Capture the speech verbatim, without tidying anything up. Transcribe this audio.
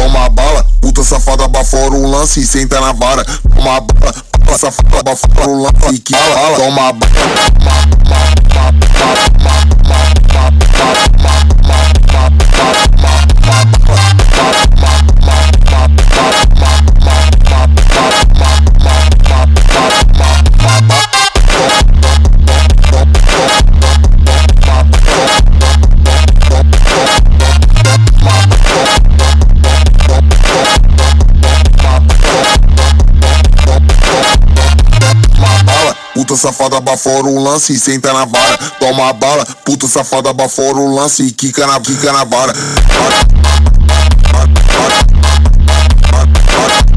toma bala, puta safada bafora o lance e senta na vara. Toma bala, puta safada bafora o lance e que bala. Toma bala. Puta safada bafora o lance e senta na vara. Toma bala, puta safada bafora o lance e quica na, quica na vara.